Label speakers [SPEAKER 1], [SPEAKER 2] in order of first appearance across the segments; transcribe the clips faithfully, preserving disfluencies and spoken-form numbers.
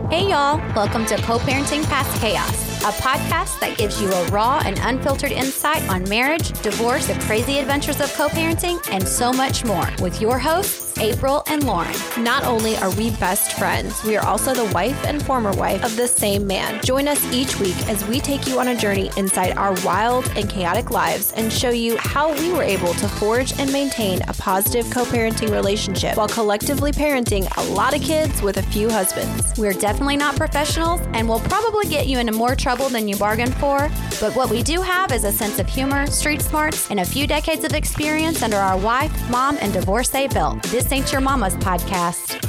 [SPEAKER 1] Hey y'all, welcome to Co-Parenting Past Chaos, a podcast that gives you a raw and unfiltered insight on marriage, divorce, the crazy adventures of co-parenting, and so much more with your hosts, April and Lauren.
[SPEAKER 2] Not only are we best friends, we are also the wife and former wife of the same man. Join us each week as we take you on a journey inside our wild and chaotic lives and show you how we were able to forge and maintain a positive co-parenting relationship while collectively parenting a lot of kids with a few husbands.
[SPEAKER 1] We're definitely not professionals and will probably get you into more trouble than you bargained for, but what we do have is a sense of humor, street smarts, and a few decades of experience under our wife, mom, and divorcee belt. This ain't your mama's podcast.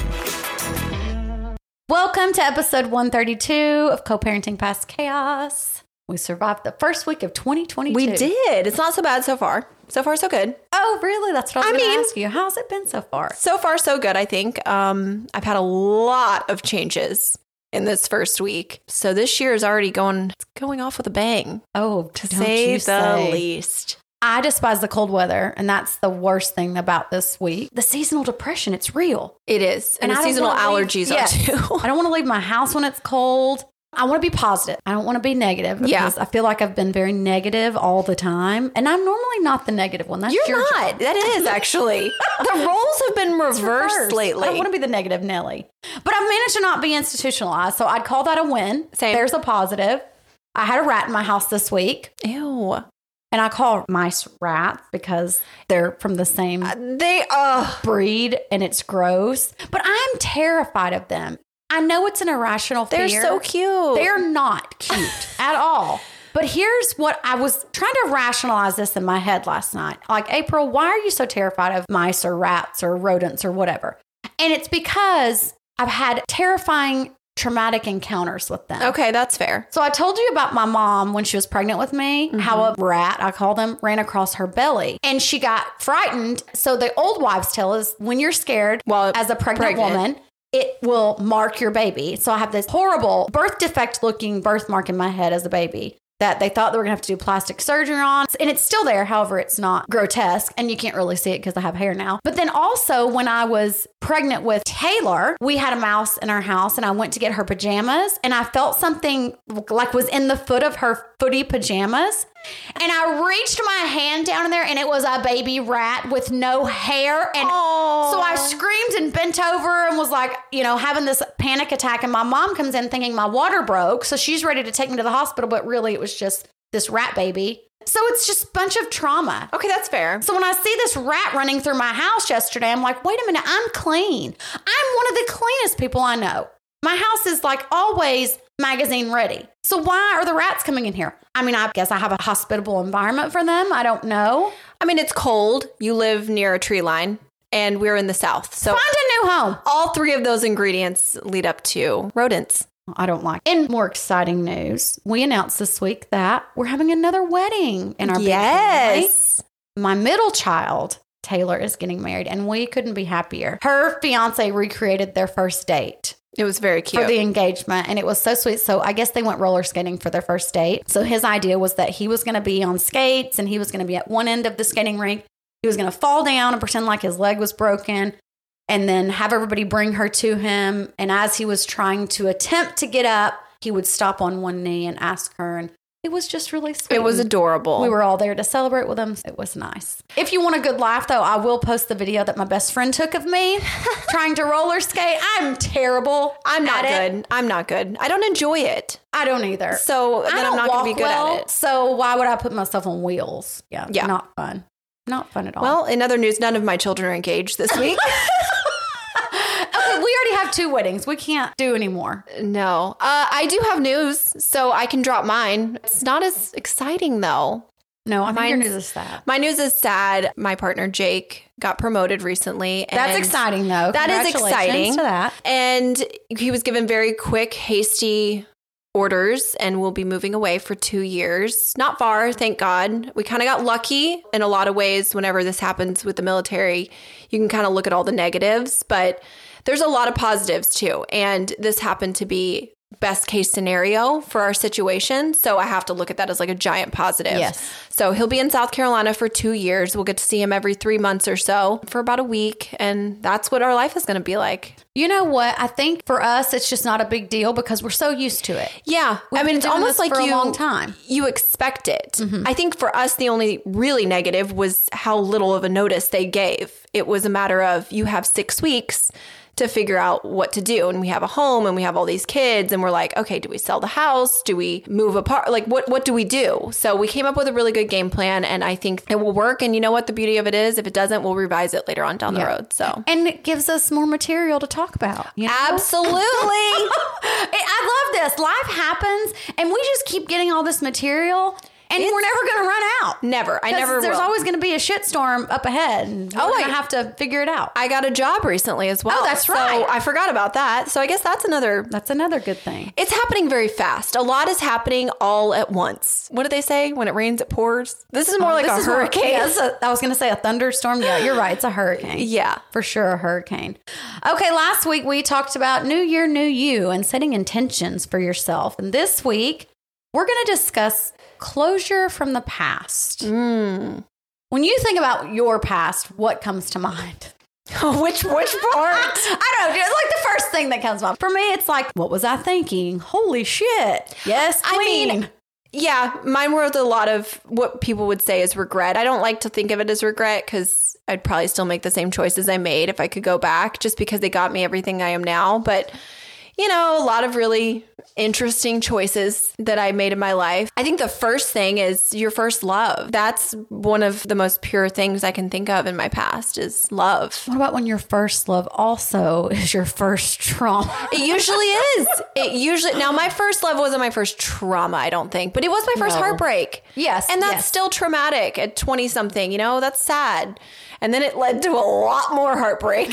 [SPEAKER 1] Welcome to episode one thirty-two of Co-Parenting Past Chaos. We survived the first week of twenty twenty-two.
[SPEAKER 2] We did. It's not so bad so far. So far, so good.
[SPEAKER 1] Oh, really? That's what I was
[SPEAKER 2] I
[SPEAKER 1] going
[SPEAKER 2] mean,
[SPEAKER 1] to ask you. How's it been so far?
[SPEAKER 2] So far, so good, I think. Um, I've had a lot of changes in this first week. So this year is already going, it's going off with a bang.
[SPEAKER 1] Oh,
[SPEAKER 2] to
[SPEAKER 1] don't
[SPEAKER 2] say
[SPEAKER 1] you
[SPEAKER 2] the
[SPEAKER 1] say.
[SPEAKER 2] least.
[SPEAKER 1] I despise the cold weather, and that's the worst thing about this week. The seasonal depression, it's real.
[SPEAKER 2] It is. And,
[SPEAKER 1] And
[SPEAKER 2] the
[SPEAKER 1] I don't
[SPEAKER 2] seasonal
[SPEAKER 1] wanna leave-
[SPEAKER 2] allergies
[SPEAKER 1] Yes.
[SPEAKER 2] are too.
[SPEAKER 1] I don't want to leave my house when it's cold. I want to be positive. I don't want to be negative because
[SPEAKER 2] Yeah.
[SPEAKER 1] I feel like I've been very negative all the time. And I'm normally not the negative one. That's
[SPEAKER 2] You're
[SPEAKER 1] your
[SPEAKER 2] not.
[SPEAKER 1] job.
[SPEAKER 2] That is actually. The roles have been
[SPEAKER 1] It's
[SPEAKER 2] reversed
[SPEAKER 1] reversed.
[SPEAKER 2] lately.
[SPEAKER 1] I don't want to be the negative Nelly. But I've managed to not be institutionalized. So I'd call that a win.
[SPEAKER 2] Same.
[SPEAKER 1] There's a positive. I had a rat in my house this week.
[SPEAKER 2] Ew.
[SPEAKER 1] And I call mice rats because they're from the same
[SPEAKER 2] They, uh,
[SPEAKER 1] breed and it's gross. But I'm terrified of them. I know it's an irrational fear.
[SPEAKER 2] they're so cute.
[SPEAKER 1] They're not cute at all. But here's what I was trying to rationalize this in my head last night. Like, April, why are you so terrified of mice or rats or rodents or whatever? And it's because I've had terrifying traumatic encounters with them.
[SPEAKER 2] Okay, that's fair.
[SPEAKER 1] So I told you about my mom when she was pregnant with me,
[SPEAKER 2] Mm-hmm.
[SPEAKER 1] how a rat, I call them, ran across her belly and she got frightened. So the old wives' tale is when you're scared
[SPEAKER 2] Well,
[SPEAKER 1] as a pregnant,
[SPEAKER 2] pregnant.
[SPEAKER 1] woman, it will mark your baby. So I have this horrible birth defect looking birthmark in my head as a baby that they thought they were going to have to do plastic surgery on. And it's still there. However, it's not grotesque and you can't really see it because I have hair now. But then also when I was pregnant with Taylor, we had a mouse in our house and I went to get her pajamas and I felt something like was in the foot of her footy pajamas. And I reached my hand down in there and it was a baby rat with no hair. And
[SPEAKER 2] Aww.
[SPEAKER 1] so I screamed and bent over and was like, you know, having this panic attack. And my mom comes in thinking my water broke. So she's ready to take me to the hospital. But really, it was just this rat baby. So it's just a bunch of trauma.
[SPEAKER 2] Okay, that's fair.
[SPEAKER 1] So when I see this rat running through my house yesterday, I'm like, wait a minute, I'm clean. I'm one of the cleanest people I know. My house is like always magazine ready. So why are the rats coming in here? I mean, I guess I have a hospitable environment for them. I don't know.
[SPEAKER 2] I mean, it's cold. You live near a tree line and we're in the South. So
[SPEAKER 1] Find a new home.
[SPEAKER 2] all three of those ingredients lead up to rodents.
[SPEAKER 1] I don't like. In more exciting news, we announced this week that we're having another wedding in our big family.
[SPEAKER 2] Yes.
[SPEAKER 1] My middle child, Taylor, is getting married, and we couldn't be happier. Her fiance recreated their first date
[SPEAKER 2] It was very cute.
[SPEAKER 1] for the engagement, and it was so sweet. So I guess they went roller skating for their first date. So his idea was that he was going to be on skates, and he was going to be at one end of the skating rink. He was going to fall down and pretend like his leg was broken, and then have everybody bring her to him. And as he was trying to attempt to get up, he would stop on one knee and ask her. And it was just really sweet.
[SPEAKER 2] It was adorable.
[SPEAKER 1] We were all there to celebrate with him. It was nice. If you want a good laugh, though, I will post the video that my best friend took of me trying to roller skate. I'm terrible.
[SPEAKER 2] I'm not
[SPEAKER 1] at it.
[SPEAKER 2] good. I'm not good. I don't enjoy it.
[SPEAKER 1] I don't either.
[SPEAKER 2] So then
[SPEAKER 1] I
[SPEAKER 2] I'm
[SPEAKER 1] don't
[SPEAKER 2] not going
[SPEAKER 1] walk
[SPEAKER 2] to be good
[SPEAKER 1] well,
[SPEAKER 2] at it.
[SPEAKER 1] So why would I put myself on wheels? Yeah,
[SPEAKER 2] Yeah.
[SPEAKER 1] Not fun. Not fun at all.
[SPEAKER 2] Well, in other news, none of my children are engaged this week.
[SPEAKER 1] okay, we already have two weddings. We can't do any more.
[SPEAKER 2] No. Uh, I do have news, so I can drop mine. It's not as exciting, though.
[SPEAKER 1] No, I think your
[SPEAKER 2] Mine's-
[SPEAKER 1] news is sad.
[SPEAKER 2] My news is sad. My partner, Jake, got promoted recently.
[SPEAKER 1] That's
[SPEAKER 2] and
[SPEAKER 1] exciting, though.
[SPEAKER 2] That is
[SPEAKER 1] Congratulations
[SPEAKER 2] exciting.
[SPEAKER 1] to that.
[SPEAKER 2] And he was given very quick, hasty orders and will be moving away for two years. Not far, thank God. We kind of got lucky in a lot of ways. Whenever this happens with the military, you can kind of look at all the negatives, but there's a lot of positives too. And this happened to be best case scenario for our situation. So I have to look at that as like a giant positive.
[SPEAKER 1] Yes.
[SPEAKER 2] So he'll be in South Carolina for two years. We'll get to see him every three months or so for about a week. And that's what our life is going to be like.
[SPEAKER 1] You know what? I think for us, it's just not a big deal because we're so used to it.
[SPEAKER 2] Yeah.
[SPEAKER 1] We've
[SPEAKER 2] I mean,
[SPEAKER 1] been
[SPEAKER 2] it's
[SPEAKER 1] doing
[SPEAKER 2] almost
[SPEAKER 1] this
[SPEAKER 2] like
[SPEAKER 1] for
[SPEAKER 2] you,
[SPEAKER 1] a long time.
[SPEAKER 2] you expect it.
[SPEAKER 1] Mm-hmm.
[SPEAKER 2] I think for us, the only really negative was how little of a notice they gave. It was a matter of you have six weeks to figure out what to do. And we have a home and we have all these kids and we're like, okay, do we sell the house? Do we move apart? Like, what, what do we do? So we came up with a really good game plan and I think it will work. And you know what the beauty of it is? If it doesn't, we'll revise it later on down the
[SPEAKER 1] Yeah.
[SPEAKER 2] road. So,
[SPEAKER 1] And it gives us more material to talk about. You know?
[SPEAKER 2] absolutely.
[SPEAKER 1] I love this. Life happens and we just keep getting all this material and
[SPEAKER 2] It's-
[SPEAKER 1] we're never going to run out.
[SPEAKER 2] Never. I
[SPEAKER 1] 'Cause
[SPEAKER 2] never
[SPEAKER 1] There's
[SPEAKER 2] will.
[SPEAKER 1] always going to be a shitstorm up ahead. And we're
[SPEAKER 2] Oh,
[SPEAKER 1] going
[SPEAKER 2] I-
[SPEAKER 1] to have to figure it out.
[SPEAKER 2] I got a job recently as well.
[SPEAKER 1] Oh, that's
[SPEAKER 2] So
[SPEAKER 1] right.
[SPEAKER 2] I forgot about that. So I guess that's another.
[SPEAKER 1] That's another good thing.
[SPEAKER 2] It's happening very fast. A lot is happening all at once. What do they say? When it rains, it pours. This is more like
[SPEAKER 1] This
[SPEAKER 2] a
[SPEAKER 1] is more-
[SPEAKER 2] hurricane.
[SPEAKER 1] yeah, this is a- I was going to say a thunderstorm. Yeah, you're right. It's a hurricane.
[SPEAKER 2] Yeah.
[SPEAKER 1] For sure, a hurricane. Okay, last week we talked about New Year, New You and setting intentions for yourself. And this week, we're going to discuss closure from the past.
[SPEAKER 2] Mm.
[SPEAKER 1] When you think about your past, what comes to mind?
[SPEAKER 2] which which part?
[SPEAKER 1] I don't know. It's like the first thing that comes to mind. For me, it's like, what was I thinking? Holy shit. Yes,
[SPEAKER 2] I
[SPEAKER 1] queen.
[SPEAKER 2] mean, yeah, mine were with a lot of what people would say is regret. I don't like to think of it as regret because I'd probably still make the same choices I made if I could go back just because they got me everything I am now. But, you know, a lot of really interesting choices that I made in my life. I think the first thing is your first love. That's one of the most pure things I can think of in my past is love.
[SPEAKER 1] What about when your first love also is your first trauma?
[SPEAKER 2] It usually is. It usually, now my first love wasn't my first trauma, I don't think, but it was my first
[SPEAKER 1] No.
[SPEAKER 2] heartbreak.
[SPEAKER 1] Yes,
[SPEAKER 2] And that's
[SPEAKER 1] yes.
[SPEAKER 2] still traumatic at twenty something, you know, that's sad. And then it led to a lot more heartbreak.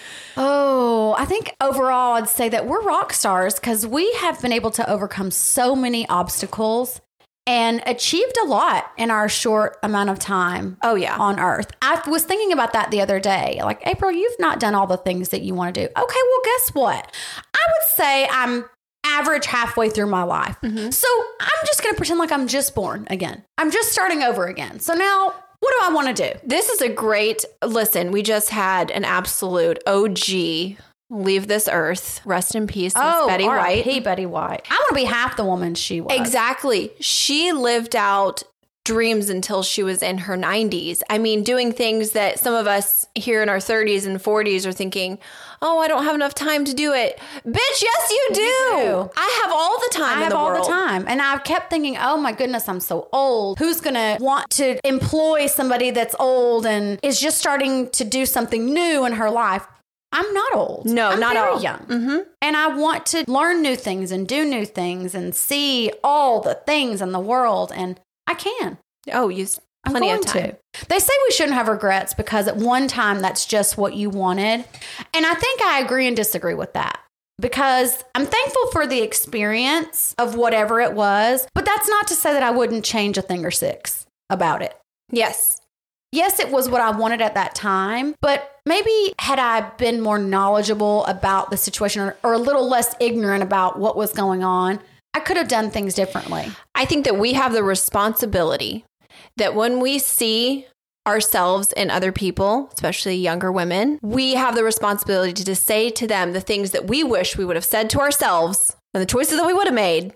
[SPEAKER 1] Oh, I think overall I'd say that we're rock stars because we have been able to overcome so many obstacles and achieved a lot in our short amount of time
[SPEAKER 2] Oh, yeah.
[SPEAKER 1] on earth. I was thinking about that the other day. Like, April, you've not done all the things that you want to do. Okay, well, guess what? I would say I'm average halfway through my life.
[SPEAKER 2] Mm-hmm.
[SPEAKER 1] So I'm just going to pretend like I'm just born again. I'm just starting over again. So now what do I want to do?
[SPEAKER 2] This is a great, listen, we just had an absolute O G leave this earth. Rest in peace, Miss Betty
[SPEAKER 1] R I
[SPEAKER 2] White.
[SPEAKER 1] P Betty White. I want to be half the woman she was.
[SPEAKER 2] Exactly. She lived out dreams until she was in her nineties. I mean, doing things that some of us here in our thirties and forties are thinking, oh, I don't have enough time to do it. Bitch, yes, you do.
[SPEAKER 1] You do.
[SPEAKER 2] I have all the time
[SPEAKER 1] I
[SPEAKER 2] in
[SPEAKER 1] have
[SPEAKER 2] the
[SPEAKER 1] all
[SPEAKER 2] world.
[SPEAKER 1] the time. And I've kept thinking, oh my goodness, I'm so old. Who's going to want to employ somebody that's old and is just starting to do something new in her life? I'm not old.
[SPEAKER 2] No,
[SPEAKER 1] I'm
[SPEAKER 2] not
[SPEAKER 1] very
[SPEAKER 2] all.
[SPEAKER 1] young.
[SPEAKER 2] Mm-hmm.
[SPEAKER 1] And I want to learn new things and do new things and see all the things in the world. And I can.
[SPEAKER 2] Oh, you s-
[SPEAKER 1] I'm
[SPEAKER 2] plenty
[SPEAKER 1] going
[SPEAKER 2] of time.
[SPEAKER 1] to. They say we shouldn't have regrets because at one time that's just what you wanted. And I think I agree and disagree with that because I'm thankful for the experience of whatever it was. But that's not to say that I wouldn't change a thing or six about it.
[SPEAKER 2] Yes.
[SPEAKER 1] Yes, it was what I wanted at that time, but maybe had I been more knowledgeable about the situation or, or a little less ignorant about what was going on, I could have done things differently.
[SPEAKER 2] I think that we have the responsibility that when we see ourselves in other people, especially younger women, we have the responsibility to say to them the things that we wish we would have said to ourselves and the choices that we would have made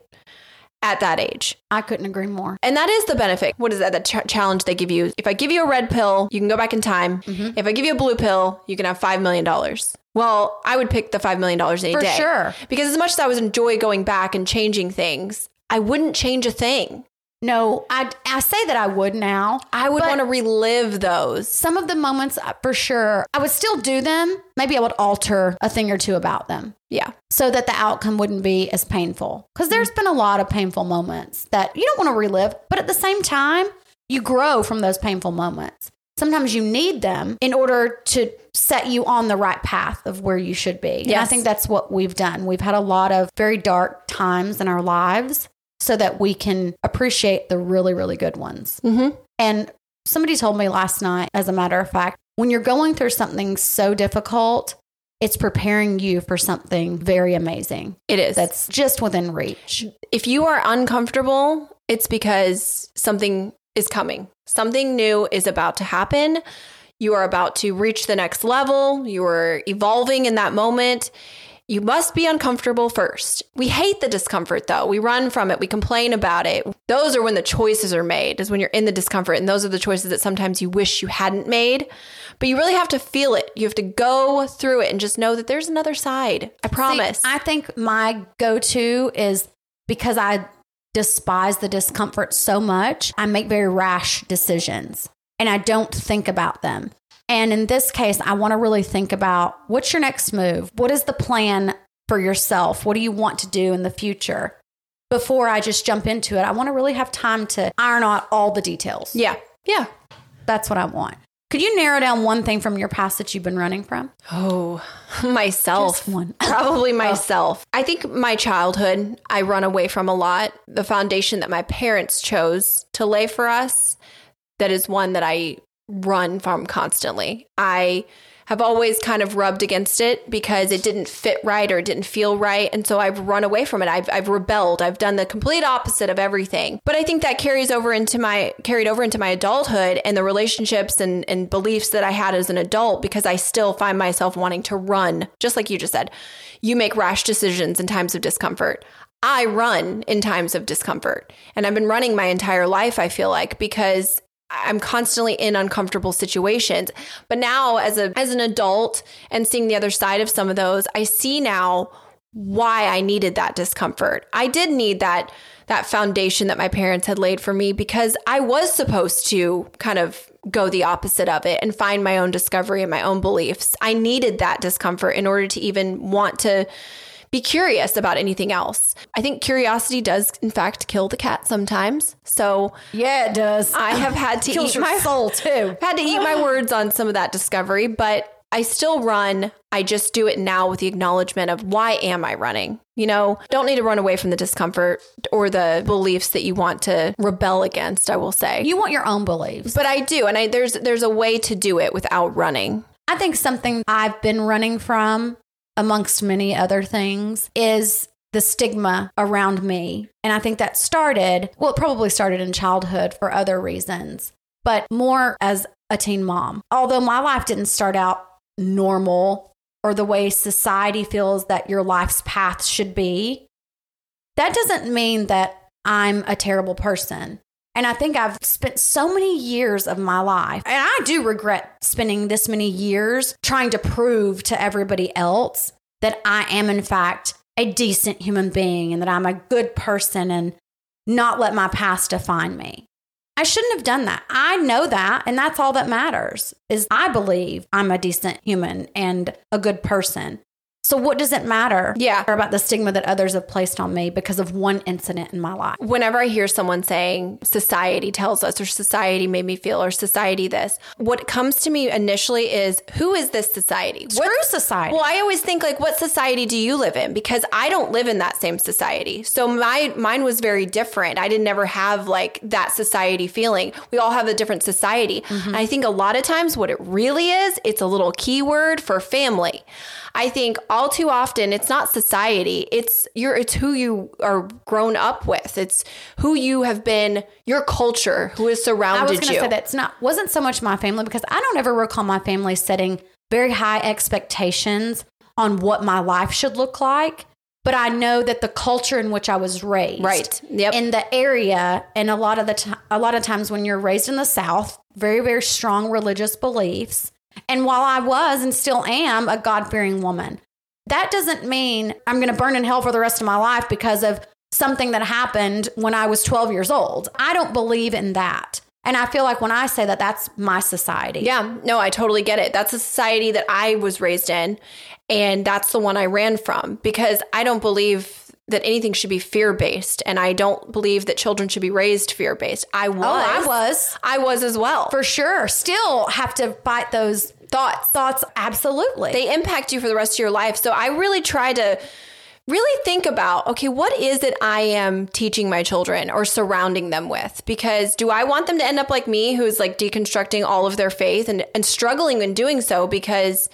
[SPEAKER 2] at that age.
[SPEAKER 1] I couldn't agree more.
[SPEAKER 2] And that is the benefit. What is that? The ch- challenge they give you. If I give you a red pill, you can go back in time.
[SPEAKER 1] Mm-hmm.
[SPEAKER 2] If I give you a blue pill, you can have five million dollars. Well, I would pick the five million dollars any
[SPEAKER 1] For
[SPEAKER 2] day.
[SPEAKER 1] sure.
[SPEAKER 2] Because as much as I would enjoy going back and changing things, I wouldn't change a thing.
[SPEAKER 1] No, I, I say that I would now.
[SPEAKER 2] I would
[SPEAKER 1] But-
[SPEAKER 2] want to relive those.
[SPEAKER 1] Some of the moments, uh, for sure, I would still do them. Maybe I would alter a thing or two about them
[SPEAKER 2] Yeah.
[SPEAKER 1] so that the outcome wouldn't be as painful. Because there's been a lot of painful moments that you don't want to relive. But at the same time, you grow from those painful moments. Sometimes you need them in order to set you on the right path of where you should be. And I
[SPEAKER 2] Yes.
[SPEAKER 1] think that's what we've done. We've had a lot of very dark times in our lives so that we can appreciate the really, really good ones.
[SPEAKER 2] Mm-hmm.
[SPEAKER 1] And somebody told me last night, as a matter of fact, when you're going through something so difficult, it's preparing you for something very amazing.
[SPEAKER 2] It is.
[SPEAKER 1] That's just within reach.
[SPEAKER 2] If you are uncomfortable, it's because something is coming. Something new is about to happen. You are about to reach the next level. You are evolving in that moment. You must be uncomfortable first. We hate the discomfort, though. We run from it. We complain about it. Those are when the choices are made, is when you're in the discomfort. And those are the choices that sometimes you wish you hadn't made. But you really have to feel it. You have to go through it and just know that there's another side. I promise.
[SPEAKER 1] See, I think my go-to is because I despise the discomfort so much, I make very rash decisions and I don't think about them. And in this case, I want to really think about what's your next move? What is the plan for yourself? What do you want to do in the future? Before I just jump into it, I want to really have time to iron out all the details.
[SPEAKER 2] Yeah. Yeah.
[SPEAKER 1] That's what I want. Could you narrow down one thing from your past that you've been running from?
[SPEAKER 2] Oh, myself.
[SPEAKER 1] Just one.
[SPEAKER 2] Probably myself. I think my childhood, I run away from a lot. The foundation that my parents chose to lay for us, that is one that I run from constantly. I have always kind of rubbed against it because it didn't fit right or it didn't feel right. And so I've run away from it. I've, I've rebelled. I've done the complete opposite of everything. But I think that carries over into my, carried over into my adulthood and the relationships and, and beliefs that I had as an adult, because I still find myself wanting to run. Just like you just said, you make rash decisions in times of discomfort. I run in times of discomfort. And I've been running my entire life, I feel like, because I'm constantly in uncomfortable situations. But now as a as an adult and seeing the other side of some of those, I see now why I needed that discomfort. I did need that that foundation that my parents had laid for me, because I was supposed to kind of go the opposite of it and find my own discovery and my own beliefs. I needed that discomfort in order to even want to be curious about anything else. I think curiosity does, in fact, kill the cat sometimes. So
[SPEAKER 1] yeah, it does.
[SPEAKER 2] I have had to
[SPEAKER 1] Kills
[SPEAKER 2] eat
[SPEAKER 1] your
[SPEAKER 2] my
[SPEAKER 1] soul too.
[SPEAKER 2] had to eat my words on some of that discovery, but I still run. I just do it now with the acknowledgement of why am I running? You know, don't need to run away from the discomfort or the beliefs that you want to rebel against, I will say.
[SPEAKER 1] You want your own beliefs.
[SPEAKER 2] But I do. And I, there's there's a way to do it without running.
[SPEAKER 1] I think something I've been running from, amongst many other things, is the stigma around me. And I think that started, well, it probably started in childhood for other reasons, but more as a teen mom. Although my life didn't start out normal or the way society feels that your life's path should be, that doesn't mean that I'm a terrible person. And I think I've spent so many years of my life, and I do regret spending this many years trying to prove to everybody else that I am, in fact, a decent human being and that I'm a good person, and not let my past define me. I shouldn't have done that. I know that, and that's all that matters, is I believe I'm a decent human and a good person. So what does it matter
[SPEAKER 2] Yeah.
[SPEAKER 1] about the stigma that others have placed on me because of one incident in my life?
[SPEAKER 2] Whenever I hear someone saying society tells us, or society made me feel, or society this, what comes to me initially is, who is this society?
[SPEAKER 1] Screw
[SPEAKER 2] What-
[SPEAKER 1] society.
[SPEAKER 2] Well, I always think, like, what society do you live in? Because I don't live in that same society. So my mine was very different. I didn't ever have like that society feeling. We all have a different society.
[SPEAKER 1] Mm-hmm.
[SPEAKER 2] And I think a lot of times what it really is, it's a little keyword for family. I think all too often it's not society. It's you're it's who you are grown up with. It's who you have been, your culture, who has surrounded
[SPEAKER 1] I was going
[SPEAKER 2] you.
[SPEAKER 1] to say that's not wasn't so much my family, because I don't ever recall my family setting very high expectations on what my life should look like. But I know that the culture in which I was raised,
[SPEAKER 2] Right. Yep.
[SPEAKER 1] in the area, and a lot of the t- a lot of times when you're raised in the South, very very strong religious beliefs. And while I was and still am a God-fearing woman, that doesn't mean I'm going to burn in hell for the rest of my life because of something that happened when I was twelve years old. I don't believe in that. And I feel like when I say that, that's my society.
[SPEAKER 2] Yeah, no, I totally get it. That's a society that I was raised in. And that's the one I ran from, because I don't believe that anything should be fear-based. And I don't believe that children should be raised fear-based. I was.
[SPEAKER 1] Oh, I was.
[SPEAKER 2] I was as well.
[SPEAKER 1] For sure. Still have to fight those thoughts. Thoughts, absolutely.
[SPEAKER 2] They impact you for the rest of your life. So I really try to really think about, okay, what is it I am teaching my children or surrounding them with? Because do I want them to end up like me, who's like deconstructing all of their faith and, and struggling in doing so? Because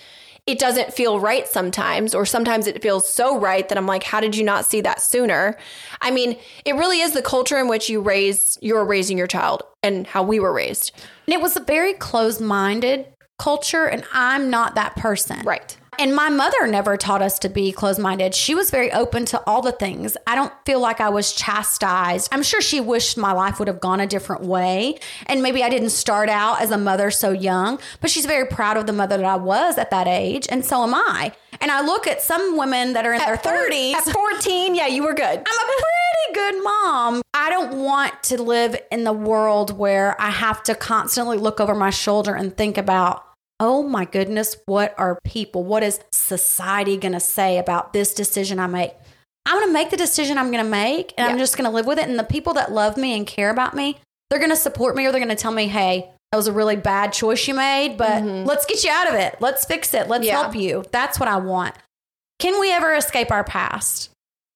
[SPEAKER 2] it doesn't feel right sometimes, or sometimes it feels so right that I'm like, how did you not see that sooner? I mean, it really is the culture in which you raise, you're raising your child and how we were raised.
[SPEAKER 1] And it was a very closed-minded culture, and I'm not that person.
[SPEAKER 2] Right.
[SPEAKER 1] And my mother never taught us to be closed-minded. She was very open to all the things. I don't feel like I was chastised. I'm sure she wished my life would have gone a different way. And maybe I didn't start out as a mother so young, but she's very proud of the mother that I was at that age. And so am I. And I look at some women that are in
[SPEAKER 2] at
[SPEAKER 1] their thirties.
[SPEAKER 2] At fourteen, yeah, you were good.
[SPEAKER 1] I'm a pretty good mom. I don't want to live in the world where I have to constantly look over my shoulder and think about, oh my goodness, what are people, what is society going to say about this decision I make? I'm going to make the decision I'm going to make, and yeah. I'm just going to live with it. And the people that love me and care about me, they're going to support me, or they're going to tell me, hey, that was a really bad choice you made, but mm-hmm. let's get you out of it. Let's fix it. Let's yeah. help you. That's what I want. Can we ever escape our past?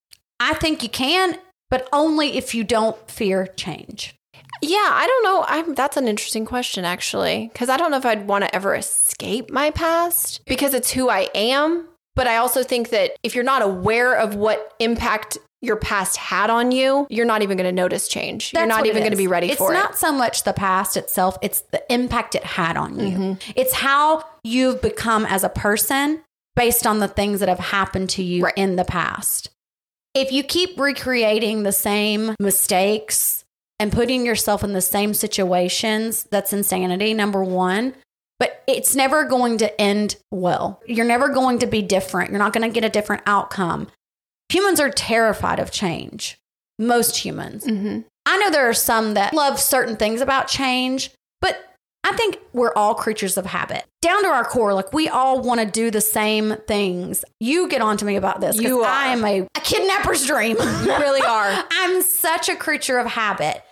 [SPEAKER 1] I think you can, but only if you don't fear change.
[SPEAKER 2] Yeah, I don't know. I'm, that's an interesting question, actually, because I don't know if I'd want to ever escape my past because it's who I am. But I also think that if you're not aware of what impact your past had on you, you're not even going to notice change. That's you're not even going to be ready
[SPEAKER 1] it's
[SPEAKER 2] for it.
[SPEAKER 1] It's not so much the past itself. It's the impact it had on you. Mm-hmm. It's how you've become as a person based on the things that have happened to you right. in the past. If you keep recreating the same mistakes and putting yourself in the same situations, that's insanity, number one. But it's never going to end well. You're never going to be different. You're not going to get a different outcome. Humans are terrified of change. Most humans. Mm-hmm. I know there are some that love certain things about change, but I think we're all creatures of habit. Down to our core, like we all want to do the same things. You get on to me about this because I am a, a kidnapper's dream.
[SPEAKER 2] You really are.
[SPEAKER 1] I'm such a creature of habit.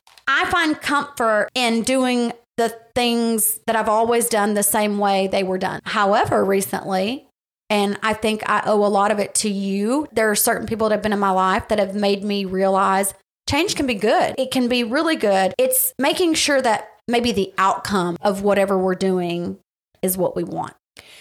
[SPEAKER 1] I find comfort in doing the things that I've always done the same way they were done. However, recently, and I think I owe a lot of it to you, there are certain people that have been in my life that have made me realize change can be good. It can be really good. It's making sure that maybe the outcome of whatever we're doing is what we want.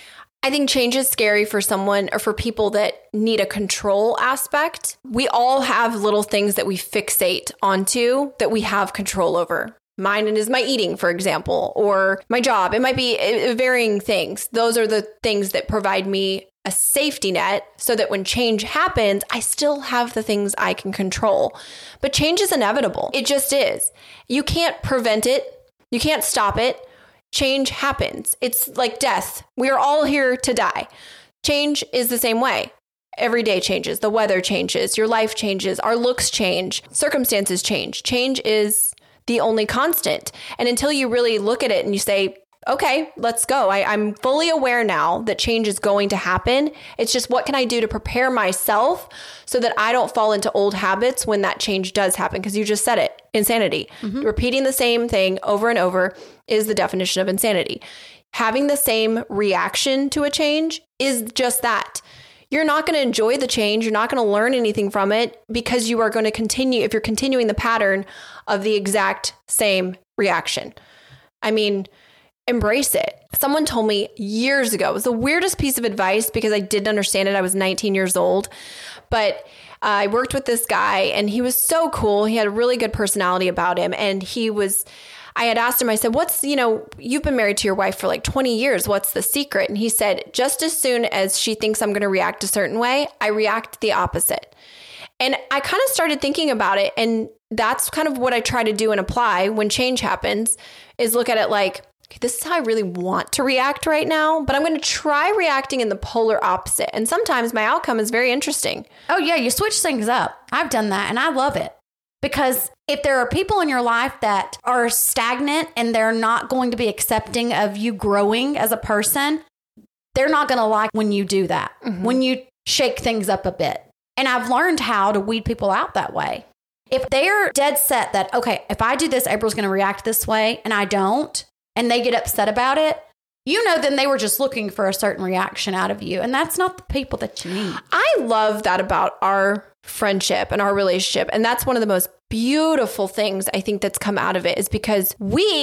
[SPEAKER 2] I think change is scary for someone or for people that need a control aspect. We all have little things that we fixate onto that we have control over. Mine is my eating, for example, or my job. It might be varying things. Those are the things that provide me a safety net so that when change happens, I still have the things I can control. But change is inevitable. It just is. You can't prevent it. You can't stop it. Change happens. It's like death. We are all here to die. Change is the same way. Every day changes. The weather changes. Your life changes. Our looks change. Circumstances change. Change is the only constant. And until you really look at it and you say, okay, let's go. I, I'm fully aware now that change is going to happen. It's just what can I do to prepare myself so that I don't fall into old habits when that change does happen? Because you just said it, insanity. Mm-hmm. Repeating the same thing over and over is the definition of insanity. Having the same reaction to a change is just that. You're not going to enjoy the change. You're not going to learn anything from it because you are going to continue, if you're continuing the pattern of the exact same reaction. I mean, embrace it. Someone told me years ago, it was the weirdest piece of advice because I didn't understand it. I was nineteen years old, but uh, I worked with this guy and he was so cool. He had a really good personality about him. And he was, I had asked him, I said, what's, you know, you've been married to your wife for like twenty years. What's the secret? And he said, just as soon as she thinks I'm going to react a certain way, I react the opposite. And I kind of started thinking about it. And that's kind of what I try to do and apply when change happens is look at it like, this is how I really want to react right now, but I'm going to try reacting in the polar opposite. And sometimes my outcome is very interesting.
[SPEAKER 1] Oh, yeah. You switch things up. I've done that and I love it because if there are people in your life that are stagnant and they're not going to be accepting of you growing as a person, they're not going to like when you do that, mm-hmm. when you shake things up a bit. And I've learned how to weed people out that way. If they're dead set that, okay, if I do this, April's going to react this way and I don't, and they get upset about it, you know, then they were just looking for a certain reaction out of you. And that's not the people that you need.
[SPEAKER 2] I love that about our friendship and our relationship. And that's one of the most beautiful things I think that's come out of it is because we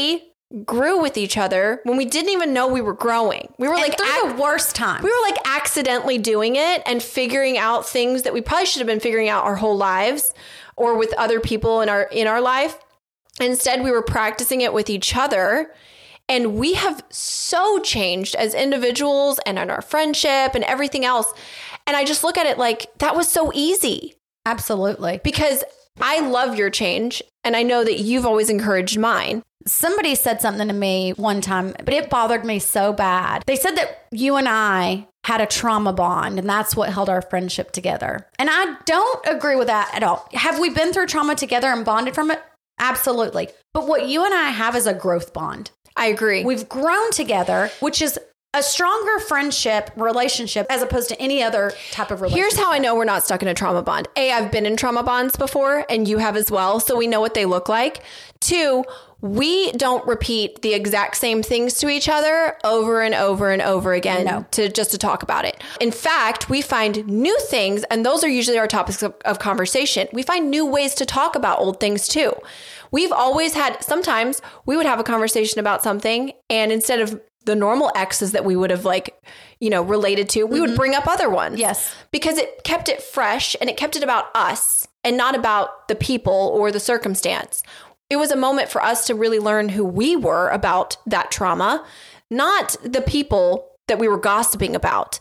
[SPEAKER 2] grew with each other when we didn't even know we were growing. We were
[SPEAKER 1] and
[SPEAKER 2] like
[SPEAKER 1] through ac- the worst time.
[SPEAKER 2] We were like accidentally doing it and figuring out things that we probably should have been figuring out our whole lives or with other people in our in our life. Instead, we were practicing it with each other. And we have so changed as individuals and in our friendship and everything else. And I just look at it like that was so easy.
[SPEAKER 1] Absolutely.
[SPEAKER 2] Because I love your change. And I know that you've always encouraged mine.
[SPEAKER 1] Somebody said something to me one time, but it bothered me so bad. They said that you and I had a trauma bond, and that's what held our friendship together. And I don't agree with that at all. Have we been through trauma together and bonded from it? Absolutely. But what you and I have is a growth bond.
[SPEAKER 2] I agree.
[SPEAKER 1] We've grown together, which is a stronger friendship relationship as opposed to any other type of relationship.
[SPEAKER 2] Here's how I know we're not stuck in a trauma bond. A, I've been in trauma bonds before, and you have as well, so we know what they look like. Two, we don't repeat the exact same things to each other over and over and over again
[SPEAKER 1] no.
[SPEAKER 2] to just to talk about it. In fact, we find new things, and those are usually our topics of, of conversation. We find new ways to talk about old things too. We've always had, sometimes we would have a conversation about something, and instead of the normal exes that we would have like, you know, related to, we mm-hmm. would bring up other ones.
[SPEAKER 1] Yes.
[SPEAKER 2] Because it kept it fresh and it kept it about us and not about the people or the circumstance. It was a moment for us to really learn who we were about that trauma, not the people that we were gossiping about.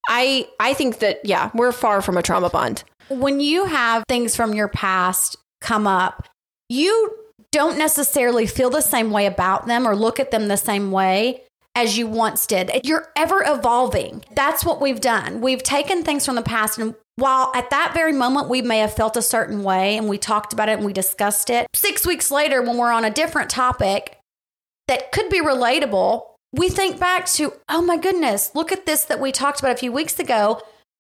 [SPEAKER 2] I I think that, yeah, we're far from a trauma bond.
[SPEAKER 1] When you have things from your past come up, you don't necessarily feel the same way about them or look at them the same way as you once did. You're ever evolving. That's what we've done. We've taken things from the past, and while at that very moment we may have felt a certain way and we talked about it and we discussed it, six weeks later when we're on a different topic that could be relatable, we think back to, oh my goodness, look at this that we talked about a few weeks ago.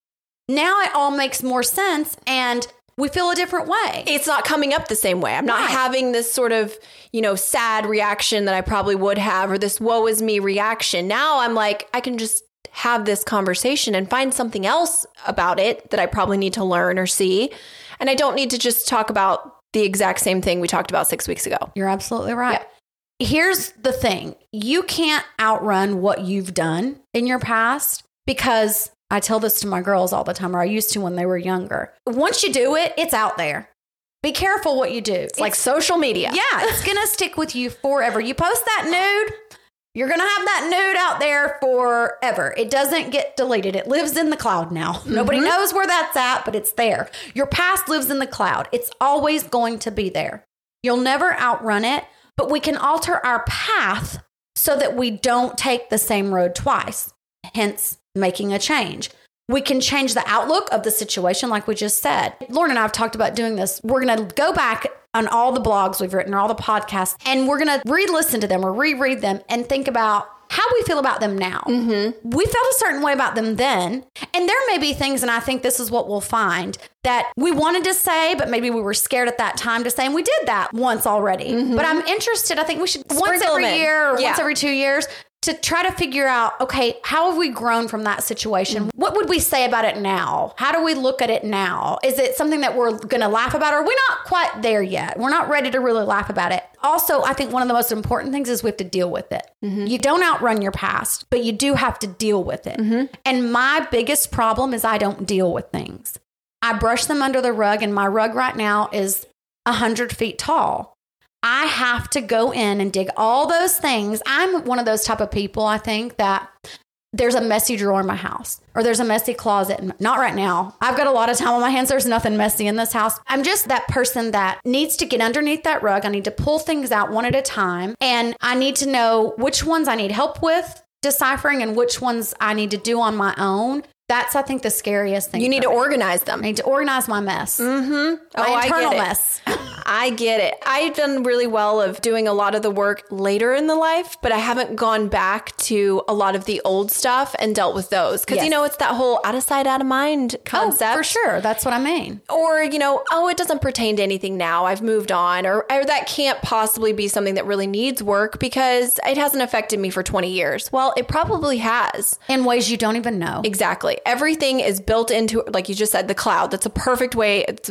[SPEAKER 1] Now it all makes more sense and we feel a different way.
[SPEAKER 2] It's not coming up the same way. I'm not
[SPEAKER 1] right.
[SPEAKER 2] having this sort of, you know, sad reaction that I probably would have, or this woe is me reaction. Now I'm like, I can just have this conversation and find something else about it that I probably need to learn or see. And I don't need to just talk about the exact same thing we talked about six weeks ago.
[SPEAKER 1] You're absolutely right. Yeah. Here's the thing. You can't outrun what you've done in your past, because I tell this to my girls all the time, or I used to when they were younger. Once you do it, it's out there. Be careful what you do. It's,
[SPEAKER 2] it's like social media.
[SPEAKER 1] Yeah, it's going to stick with you forever. You post that nude, you're going to have that nude out there forever. It doesn't get deleted. It lives in the cloud now. Mm-hmm. Nobody knows where that's at, but it's there. Your past lives in the cloud. It's always going to be there. You'll never outrun it, but we can alter our path so that we don't take the same road twice. Hence, making a change. We can change the outlook of the situation, like we just said. Lauren and I have talked about doing this. We're going to go back on all the blogs we've written or all the podcasts, and we're going to re-listen to them or reread them and think about how we feel about them now. Mm-hmm. We felt a certain way about them then, and there may be things, and I think this is what we'll find, that we wanted to say, but maybe we were scared at that time to say, and we did that once already. Mm-hmm. But I'm interested. I think we should Sprinkle once every year or yeah. once every two years to try to figure out, okay, how have we grown from that situation? Mm-hmm. What would we say about it now? How do we look at it now? Is it something that we're going to laugh about, or are we not quite there yet? We're not ready to really laugh about it. Also, I think one of the most important things is we have to deal with it. Mm-hmm. You don't outrun your past, but you do have to deal with it. Mm-hmm. And my biggest problem is I don't deal with things. I brush them under the rug, and my rug right now is one hundred feet tall. I have to go in and dig all those things. I'm one of those type of people, I think, that there's a messy drawer in my house or there's a messy closet. Not right now. I've got a lot of time on my hands. There's nothing messy in this house. I'm just that person that needs to get underneath that rug. I need to pull things out one at a time. And I need to know which ones I need help with deciphering and which ones I need to do on my own. That's, I think, the scariest thing.
[SPEAKER 2] You need to me. organize them.
[SPEAKER 1] I need to organize my mess.
[SPEAKER 2] Mm-hmm.
[SPEAKER 1] My
[SPEAKER 2] oh,
[SPEAKER 1] internal
[SPEAKER 2] I get
[SPEAKER 1] mess.
[SPEAKER 2] I get it. I've done really well of doing a lot of the work later in the life, but I haven't gone back to a lot of the old stuff and dealt with those. Because, yes. you know, it's that whole out of sight, out of mind concept.
[SPEAKER 1] Oh, for sure. That's what I mean.
[SPEAKER 2] Or, you know, oh, it doesn't pertain to anything now. I've moved on. Or, or that can't possibly be something that really needs work because it hasn't affected me for twenty years. Well, it probably has.
[SPEAKER 1] In ways you don't even know.
[SPEAKER 2] Exactly. Everything is built into, like you just said, the cloud. That's a perfect way. It's a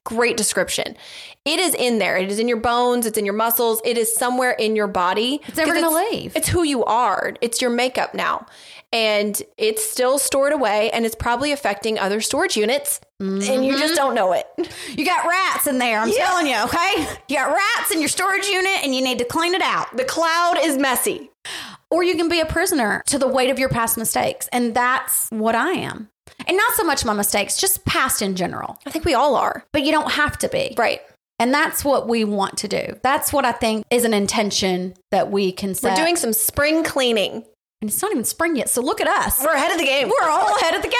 [SPEAKER 2] great description. It is in there. It is in your bones. It's in your muscles. It is somewhere in your body.
[SPEAKER 1] It's never going to leave.
[SPEAKER 2] It's who you are. It's your makeup now. And it's still stored away, and it's probably affecting other storage units, mm-hmm. and you just don't know it.
[SPEAKER 1] You got rats in there, I'm yeah. telling you, okay? You got rats in your storage unit, and you need to clean it out.
[SPEAKER 2] The cloud is messy.
[SPEAKER 1] Or you can be a prisoner to the weight of your past mistakes, and that's what I am. And not so much my mistakes, just past in general.
[SPEAKER 2] I think we all are.
[SPEAKER 1] But you don't have to be.
[SPEAKER 2] Right.
[SPEAKER 1] And that's what we want to do. That's what I think is an intention that we can set.
[SPEAKER 2] We're doing some spring cleaning.
[SPEAKER 1] And it's not even spring yet, so look at us.
[SPEAKER 2] We're ahead of the game.
[SPEAKER 1] We're all ahead of the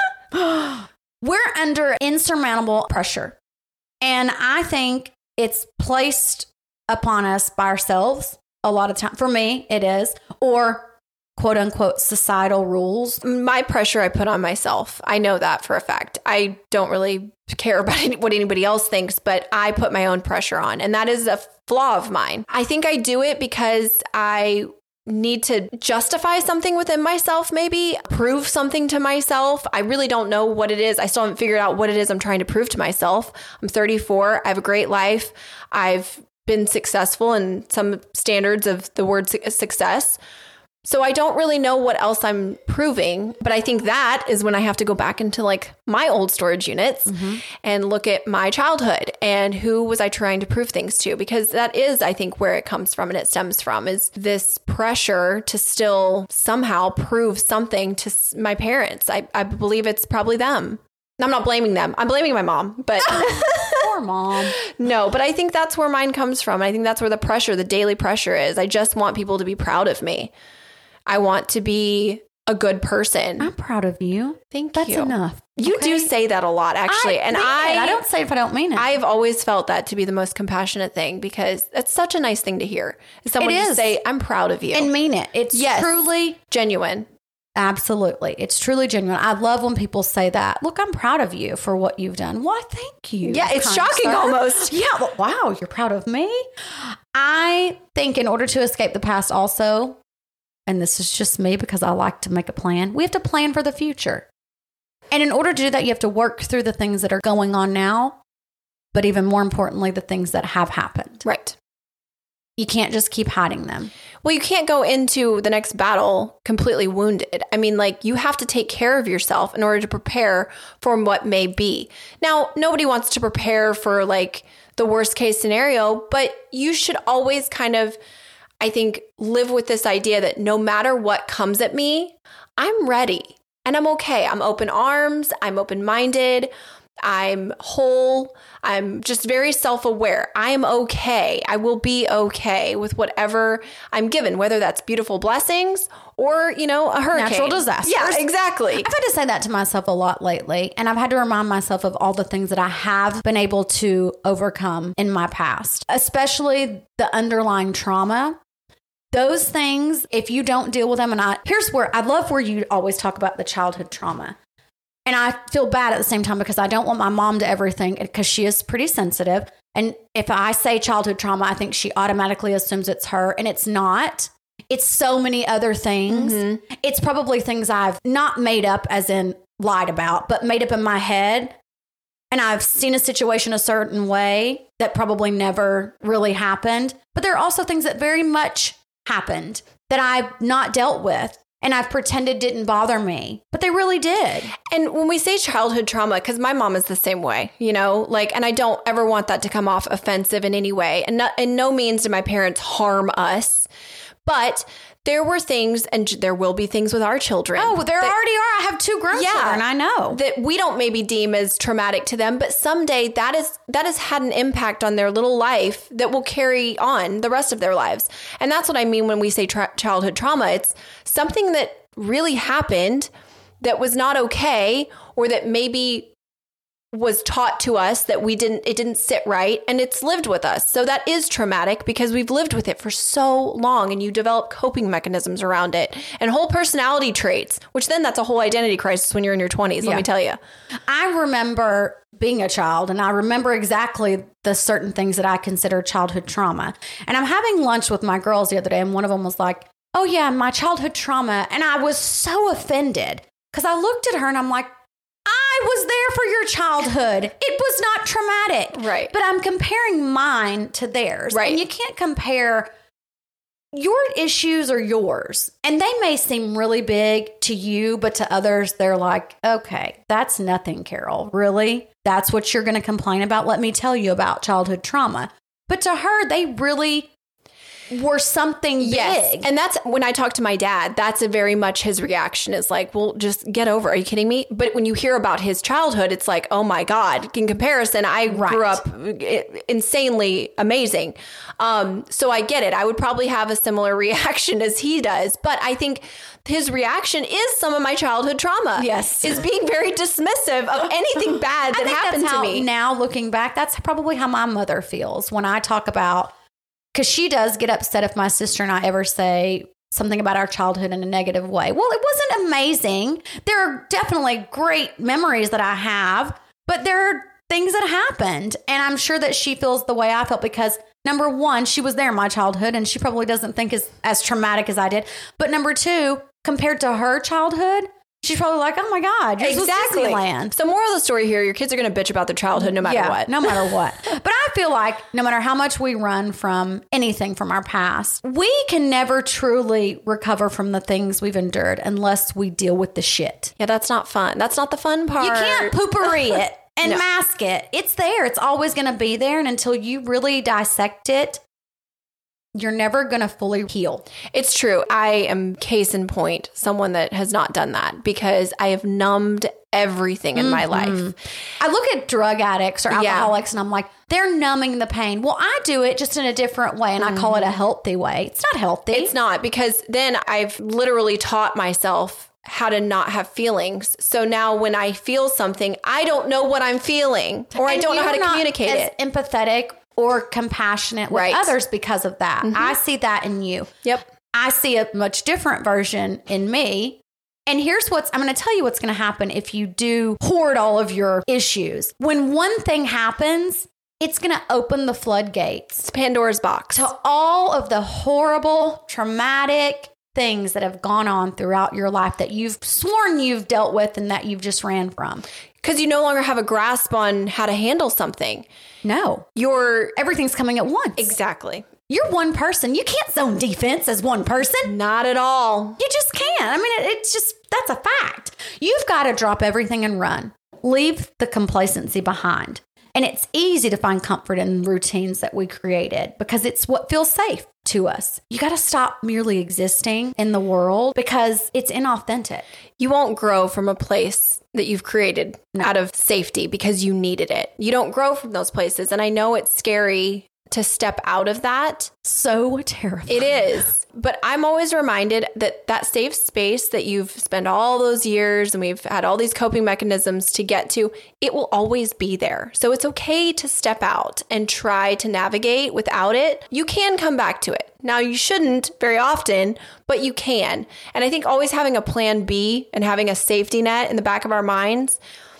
[SPEAKER 1] game. We're under insurmountable pressure. And I think it's placed upon us by ourselves a lot of time. For me, it is. Or quote unquote societal rules.
[SPEAKER 2] My pressure I put on myself. I know that for a fact. I don't really care about any, what anybody else thinks, but I put my own pressure on. And that is a flaw of mine. I think I do it because I need to justify something within myself, maybe prove something to myself. I really don't know what it is. I still haven't figured out what it is I'm trying to prove to myself. I'm thirty-four. I have a great life. I've been successful in some standards of the word su- success. So I don't really know what else I'm proving, but I think that is when I have to go back into like my old storage units mm-hmm. and look at my childhood and who was I trying to prove things to, because that is, I think, where it comes from and it stems from is this pressure to still somehow prove something to my parents. I, I believe it's probably them. I'm not blaming them. I'm blaming my mom, but
[SPEAKER 1] poor mom.
[SPEAKER 2] No, but I think that's where mine comes from. I think that's where the pressure, the daily pressure is. I just want people to be proud of me. I want to be a good person.
[SPEAKER 1] I'm proud of you.
[SPEAKER 2] Thank
[SPEAKER 1] That's
[SPEAKER 2] you.
[SPEAKER 1] That's enough.
[SPEAKER 2] You
[SPEAKER 1] okay?
[SPEAKER 2] do say that a lot, actually.
[SPEAKER 1] I
[SPEAKER 2] and I,
[SPEAKER 1] I don't say it if I don't mean it.
[SPEAKER 2] I've always felt that to be the most compassionate thing because that's such a nice thing to hear. Someone to say, I'm proud of you.
[SPEAKER 1] And mean it. It's yes. truly
[SPEAKER 2] genuine.
[SPEAKER 1] Absolutely. It's truly genuine. I love when people say that. Look, I'm proud of you for what you've done. Why, thank you.
[SPEAKER 2] Yeah, it's shocking sir. almost.
[SPEAKER 1] Yeah. Well, wow, you're proud of me? I think in order to escape the past also, and this is just me because I like to make a plan, we have to plan for the future. And in order to do that, you have to work through the things that are going on now, but even more importantly, the things that have happened.
[SPEAKER 2] Right.
[SPEAKER 1] You can't just keep hiding them.
[SPEAKER 2] Well, you can't go into the next battle completely wounded. I mean, like, you have to take care of yourself in order to prepare for what may be. Now, nobody wants to prepare for, like, the worst case scenario, but you should always kind of, I think, live with this idea that no matter what comes at me, I'm ready and I'm okay. I'm open arms. I'm open-minded. I'm whole. I'm just very self-aware. I'm okay. I will be okay with whatever I'm given, whether that's beautiful blessings or, you know, a hurricane.
[SPEAKER 1] Natural disasters.
[SPEAKER 2] Yeah, exactly.
[SPEAKER 1] I've had to say that to myself a lot lately. And I've had to remind myself of all the things that I have been able to overcome in my past, especially the underlying trauma. Those things, if you don't deal with them, and I, here's where I love where you always talk about the childhood trauma. And I feel bad at the same time because I don't want my mom to ever think, because she is pretty sensitive. And if I say childhood trauma, I think she automatically assumes it's her, and it's not. It's so many other things. Mm-hmm. It's probably things I've not made up as in lied about, but made up in my head. And I've seen a situation a certain way that probably never really happened. But there are also things that very much happened that I've not dealt with. And I've pretended didn't bother me, but they really did.
[SPEAKER 2] And when we say childhood trauma, because my mom is the same way, you know, like, and I don't ever want that to come off offensive in any way. And not, in no means did my parents harm us, but there were things, and there will be things with our children.
[SPEAKER 1] Oh, there
[SPEAKER 2] that,
[SPEAKER 1] already are. I have two grown
[SPEAKER 2] yeah,
[SPEAKER 1] children, I know.
[SPEAKER 2] That we don't maybe deem as traumatic to them, but someday that is that has had an impact on their little life that will carry on the rest of their lives. And that's what I mean when we say tra- childhood trauma. It's something that really happened that was not okay, or that maybe was taught to us that we didn't, it didn't sit right, and it's lived with us. So that is traumatic because we've lived with it for so long, and you develop coping mechanisms around it and whole personality traits, which then that's a whole identity crisis when you're in your twenties. Yeah. Let me tell you.
[SPEAKER 1] I remember being a child, and I remember exactly the certain things that I consider childhood trauma. And I'm having lunch with my girls the other day, and one of them was like, oh yeah, my childhood trauma. And I was so offended because I looked at her and I'm like, I was there for your childhood. It was not traumatic.
[SPEAKER 2] Right.
[SPEAKER 1] But I'm comparing mine to theirs.
[SPEAKER 2] Right.
[SPEAKER 1] And you can't compare. Your issues are yours, and they may seem really big to you, but to others, they're like, okay, that's nothing, Carol. Really? That's what you're going to complain about? Let me tell you about childhood trauma. But to her, they really were something
[SPEAKER 2] yes.
[SPEAKER 1] big.
[SPEAKER 2] And that's when I talk to my dad, that's a very much his reaction is like, well, just get over. Are you kidding me? But when you hear about his childhood, it's like, oh my God, in comparison, I
[SPEAKER 1] Right.
[SPEAKER 2] grew up insanely amazing. Um, so I get it. I would probably have a similar reaction as he does. But I think his reaction is some of my childhood trauma.
[SPEAKER 1] Yes.
[SPEAKER 2] Is being very dismissive of anything bad that
[SPEAKER 1] I think
[SPEAKER 2] happened
[SPEAKER 1] that's
[SPEAKER 2] to
[SPEAKER 1] how,
[SPEAKER 2] me.
[SPEAKER 1] Now looking back, that's probably how my mother feels when I talk about, because she does get upset if my sister and I ever say something about our childhood in a negative way. Well, it wasn't amazing. There are definitely great memories that I have, but there are things that happened. And I'm sure that she feels the way I felt because, number one, she was there in my childhood and she probably doesn't think is as traumatic as I did. But number two, compared to her childhood, she's probably like, oh my God, yours
[SPEAKER 2] exactly.
[SPEAKER 1] was Disneyland.
[SPEAKER 2] So moral of the story here, your kids are going to bitch about their childhood no matter
[SPEAKER 1] yeah,
[SPEAKER 2] what.
[SPEAKER 1] no matter what. But I feel like no matter how much we run from anything from our past, we can never truly recover from the things we've endured unless we deal with the shit.
[SPEAKER 2] Yeah, that's not fun. That's not the fun part.
[SPEAKER 1] You can't poopery it and
[SPEAKER 2] No.
[SPEAKER 1] mask it. It's there. It's always going to be there. And until you really dissect it, you're never going to fully heal.
[SPEAKER 2] It's true. I am case in point, someone that has not done that because I have numbed everything in mm-hmm. my life.
[SPEAKER 1] I look at drug addicts or alcoholics yeah. and I'm like, they're numbing the pain. Well, I do it just in a different way and mm-hmm. I call it a healthy way. It's not healthy.
[SPEAKER 2] It's not, because then I've literally taught myself how to not have feelings. So now when I feel something, I don't know what I'm feeling or and I don't know how to communicate
[SPEAKER 1] as
[SPEAKER 2] it.
[SPEAKER 1] Empathetic or compassionate with
[SPEAKER 2] right.
[SPEAKER 1] others because of that. Mm-hmm. I see that in you.
[SPEAKER 2] Yep.
[SPEAKER 1] I see a much different version in me. And here's what's, I'm going to tell you what's going to happen if you do hoard all of your issues. When one thing happens, it's going to open the floodgates.
[SPEAKER 2] It's Pandora's box.
[SPEAKER 1] To all of the horrible, traumatic things that have gone on throughout your life that you've sworn you've dealt with and that you've just ran from.
[SPEAKER 2] Because you no longer have a grasp on how to handle something.
[SPEAKER 1] No.
[SPEAKER 2] You're
[SPEAKER 1] everything's coming at once.
[SPEAKER 2] Exactly.
[SPEAKER 1] You're one person. You can't zone defense as one person.
[SPEAKER 2] Not at all.
[SPEAKER 1] You just can't. I mean, it, it's just, that's a fact. You've got to drop everything and run. Leave the complacency behind. And it's easy to find comfort in routines that we created because it's what feels safe to us. You got to stop merely existing in the world because it's inauthentic.
[SPEAKER 2] You won't grow from a place that you've created
[SPEAKER 1] no.
[SPEAKER 2] out of safety because you needed it. You don't grow from those places. And I know it's scary to step out of that.
[SPEAKER 1] So terrifying.
[SPEAKER 2] It is. But I'm always reminded that that safe space that you've spent all those years and we've had all these coping mechanisms to get to, it will always be there. So it's okay to step out and try to navigate without it. You can come back to it. Now, you shouldn't very often, but you can. And I think always having a plan B and having a safety net in the back of our minds,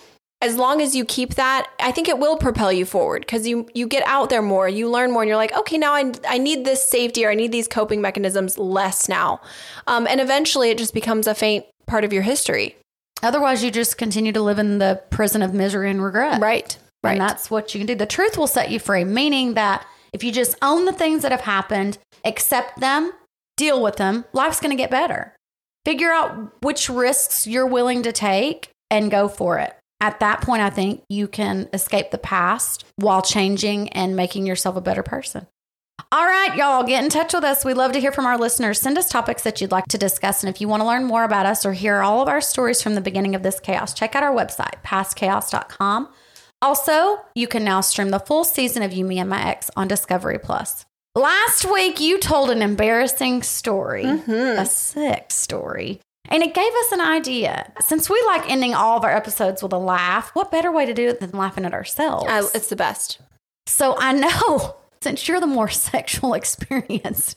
[SPEAKER 2] as long as you keep that, I think it will propel you forward because you you get out there more, you learn more, and you're like, okay, now I, I need this safety or I need these coping mechanisms less now. Um, and eventually it just becomes a faint part of your history.
[SPEAKER 1] Otherwise, you just continue to live in the prison of misery and regret.
[SPEAKER 2] Right. Right.
[SPEAKER 1] And that's what you can do. The truth will set you free, meaning that if you just own the things that have happened, accept them, deal with them, life's going to get better. Figure out which risks you're willing to take and go for it. At that point, I think you can escape the past while changing and making yourself a better person. All right, y'all, get in touch with us. We love to hear from our listeners. Send us topics that you'd like to discuss. And if you want to learn more about us or hear all of our stories from the beginning of this chaos, check out our website, past chaos dot com. Also, you can now stream the full season of You, Me, and My Ex on Discovery Plus. Last week, you told an embarrassing story, mm-hmm. a sick story. And it gave us an idea. Since we like ending all of our episodes with a laugh, what better way to do it than laughing at ourselves?
[SPEAKER 2] Uh, it's the best.
[SPEAKER 1] So I know, since you're the more sexual experienced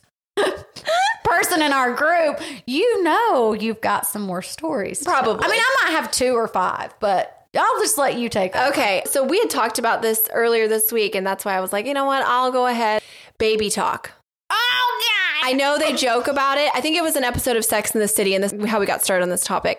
[SPEAKER 1] person in our group, you know you've got some more stories.
[SPEAKER 2] Probably.
[SPEAKER 1] I mean, I might have two or five, but I'll just let you take over.
[SPEAKER 2] Okay, so we had talked about this earlier this week, and that's why I was like, you know what? I'll go ahead. Baby talk.
[SPEAKER 1] Oh, God.
[SPEAKER 2] I know they joke about it. I think it was an episode of Sex and the City, and this is how we got started on this topic.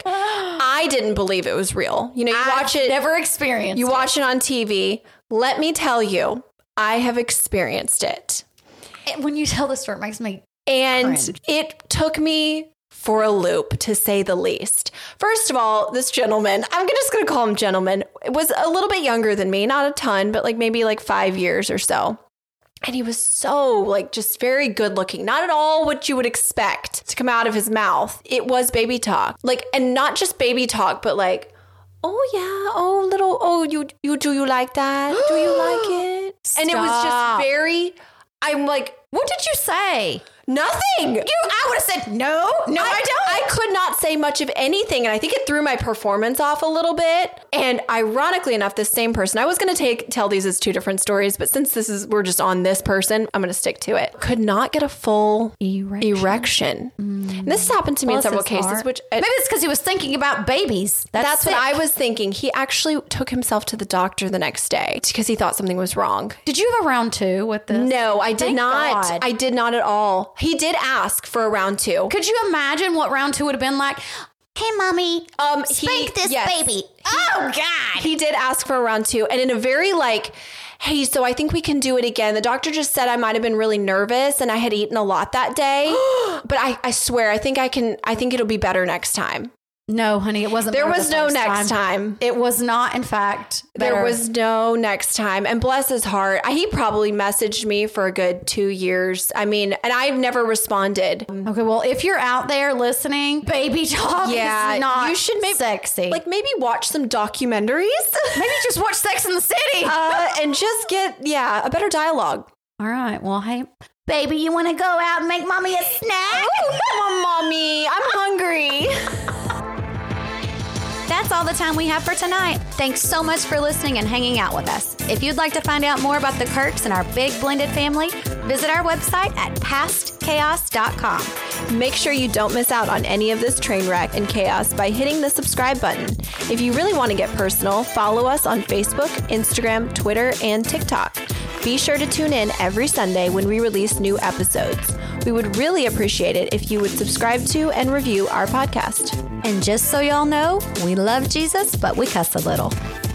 [SPEAKER 2] I didn't believe it was real. You know, you
[SPEAKER 1] I've
[SPEAKER 2] watch it.
[SPEAKER 1] Never experienced
[SPEAKER 2] You
[SPEAKER 1] it.
[SPEAKER 2] watch it on T V. Let me tell you, I have experienced it.
[SPEAKER 1] When you tell the story, it makes me
[SPEAKER 2] And
[SPEAKER 1] cringe.
[SPEAKER 2] it took me for a loop, to say the least. First of all, this gentleman, I'm just going to call him gentleman, was a little bit younger than me, not a ton, but like maybe like five years or so. And he was so like just very good looking. Not at all what you would expect to come out of his mouth. It was baby talk. Like, and not just baby talk, but like, oh yeah, oh little, oh, you, you, do you like that? Do you like it? And it was just
[SPEAKER 1] Stop.
[SPEAKER 2] very, I'm like,
[SPEAKER 1] What did you say?
[SPEAKER 2] nothing.
[SPEAKER 1] You, I would have said no. No, I,
[SPEAKER 2] I
[SPEAKER 1] don't.
[SPEAKER 2] I could not say much of anything, and I think it threw my performance off a little bit. And ironically enough, this same person, I was going to take tell these as two different stories, but since this is we're just on this person, I'm going to stick to it. Could not get a full
[SPEAKER 1] Erection.
[SPEAKER 2] erection. Mm. And this has happened to me
[SPEAKER 1] Bless
[SPEAKER 2] in several
[SPEAKER 1] his
[SPEAKER 2] cases,
[SPEAKER 1] heart.
[SPEAKER 2] which
[SPEAKER 1] Maybe it's because he was thinking about babies. That's,
[SPEAKER 2] that's
[SPEAKER 1] sick.
[SPEAKER 2] what I was thinking. He actually took himself to the doctor the next day because he thought something was wrong.
[SPEAKER 1] Did you have a round two with this?
[SPEAKER 2] No, I did
[SPEAKER 1] Thank
[SPEAKER 2] not.
[SPEAKER 1] God.
[SPEAKER 2] I did not at all. He did ask for a round two.
[SPEAKER 1] Could you imagine what round two would have been like? Hey, mommy,
[SPEAKER 2] Um,
[SPEAKER 1] spank
[SPEAKER 2] he,
[SPEAKER 1] this
[SPEAKER 2] yes.
[SPEAKER 1] baby. Oh, God.
[SPEAKER 2] He did ask for a round two, and in a very like, hey, so I think we can do it again. The doctor just said I might have been really nervous and I had eaten a lot that day, but I, I swear, I think I can, I think it'll be better next time.
[SPEAKER 1] No, honey, it wasn't.
[SPEAKER 2] There
[SPEAKER 1] better
[SPEAKER 2] was
[SPEAKER 1] the
[SPEAKER 2] no
[SPEAKER 1] first
[SPEAKER 2] next time.
[SPEAKER 1] It was not, in fact,
[SPEAKER 2] There
[SPEAKER 1] better.
[SPEAKER 2] was no next time. And bless his heart, he probably messaged me for a good two years. I mean, and I've never responded.
[SPEAKER 1] Okay, well, if you're out there listening, baby talk
[SPEAKER 2] Yeah,
[SPEAKER 1] is not
[SPEAKER 2] you should maybe,
[SPEAKER 1] sexy.
[SPEAKER 2] Like maybe watch some documentaries.
[SPEAKER 1] maybe just watch Sex in the City.
[SPEAKER 2] uh, and just get, yeah, a better dialogue.
[SPEAKER 1] All right, well, hey, baby, you want to go out and make mommy a snack?
[SPEAKER 2] Oh, come on, mommy. I'm hungry.
[SPEAKER 1] That's all the time we have for tonight. Thanks so much for listening and hanging out with us. If you'd like to find out more about the Kirks and our big blended family, visit our website at past chaos dot com.
[SPEAKER 2] Make sure you don't miss out on any of this train wreck and chaos by hitting the subscribe button. If you really want to get personal, follow us on Facebook, Instagram, Twitter, and TikTok. Be sure to tune in every Sunday when we release new episodes. We would really appreciate it if you would subscribe to and review our podcast.
[SPEAKER 1] And just so y'all know, we love Jesus, but we cuss a little.